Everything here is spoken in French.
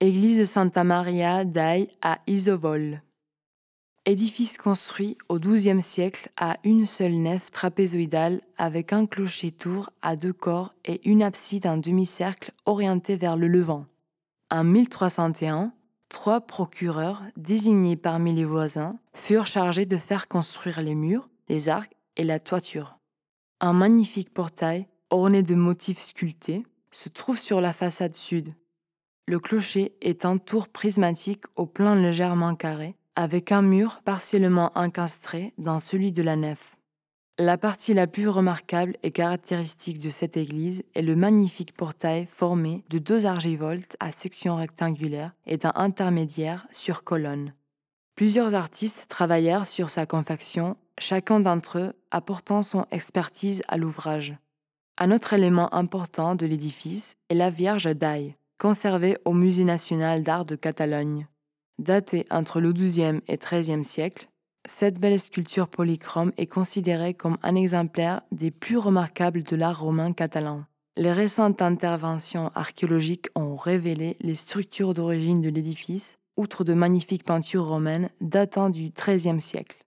Église de Santa Maria dai à Isovol. Édifice construit au XIIe siècle à une seule nef trapézoïdale avec un clocher-tour à 2 corps et une abside en demi-cercle orientée vers le levant. En 1301, 3 procureurs, désignés parmi les voisins, furent chargés de faire construire les murs, les arcs et la toiture. Un magnifique portail, orné de motifs sculptés, se trouve sur la façade sud. Le clocher est un tour prismatique au plan légèrement carré, avec un mur partiellement encastré dans celui de la nef. La partie la plus remarquable et caractéristique de cette église est le magnifique portail formé de 2 archivoltes à section rectangulaire et d'un intermédiaire sur colonne. Plusieurs artistes travaillèrent sur sa confection, chacun d'entre eux apportant son expertise à l'ouvrage. Un autre élément important de l'édifice est la Vierge d'Aille, conservée au Musée national d'art de Catalogne. Datée entre le XIIe et XIIIe siècle, cette belle sculpture polychrome est considérée comme un exemplaire des plus remarquables de l'art romain catalan. Les récentes interventions archéologiques ont révélé les structures d'origine de l'édifice, outre de magnifiques peintures romaines datant du XIIIe siècle.